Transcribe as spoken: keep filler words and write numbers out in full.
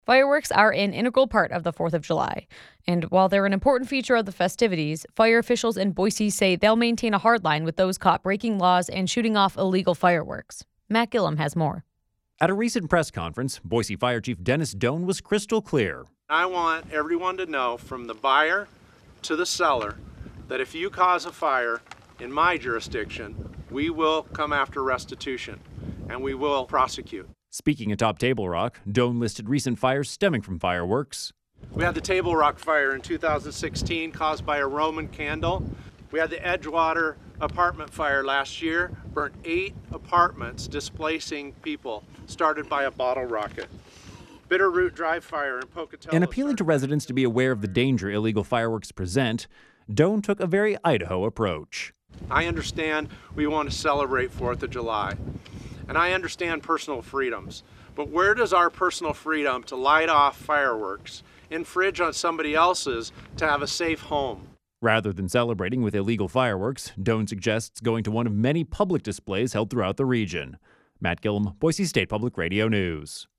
Fireworks are an integral part of the fourth of July. And while they're an important feature of the festivities, fire officials in Boise say they'll maintain a hard line with those caught breaking laws and shooting off illegal fireworks. Matt Gillum has more. At a recent press conference, Boise Fire Chief Dennis Doan was crystal clear. I want everyone to know, from the buyer to the seller, that if you cause a fire in my jurisdiction, we will come after restitution and we will prosecute. Speaking atop Table Rock, Doan listed recent fires stemming from fireworks. We had the Table Rock fire in two thousand sixteen caused by a Roman candle. We had the Edgewater apartment fire last year, burnt eight apartments, displacing people, started by a bottle rocket. Bitterroot Drive fire in Pocatello. In appealing to residents to be aware of the danger illegal fireworks present, Doan took a very Idaho approach. I understand we want to celebrate fourth of July, and I understand personal freedoms, but where does our personal freedom to light off fireworks infringe on somebody else's to have a safe home? Rather than celebrating with illegal fireworks, Doan suggests going to one of many public displays held throughout the region. Matt Gillum, Boise State Public Radio News.